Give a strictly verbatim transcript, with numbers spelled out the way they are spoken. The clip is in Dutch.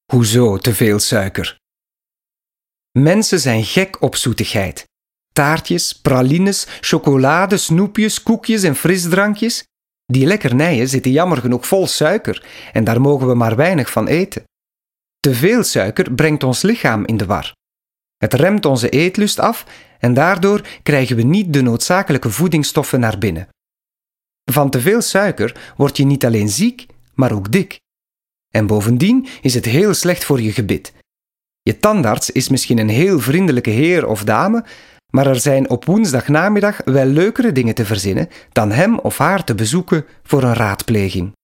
Hoezo te veel suiker? Mensen zijn gek op zoetigheid. Taartjes, pralines, chocolade, snoepjes, koekjes en frisdrankjes. Die lekkernijen zitten jammer genoeg vol suiker en daar mogen we maar weinig van eten. Te veel suiker brengt ons lichaam in de war. Het remt onze eetlust af en daardoor krijgen we niet de noodzakelijke voedingsstoffen naar binnen. Van te veel suiker word je niet alleen ziek, maar ook dik. En bovendien is het heel slecht voor je gebit. Je tandarts is misschien een heel vriendelijke heer of dame, maar er zijn op woensdagnamiddag wel leukere dingen te verzinnen dan hem of haar te bezoeken voor een raadpleging.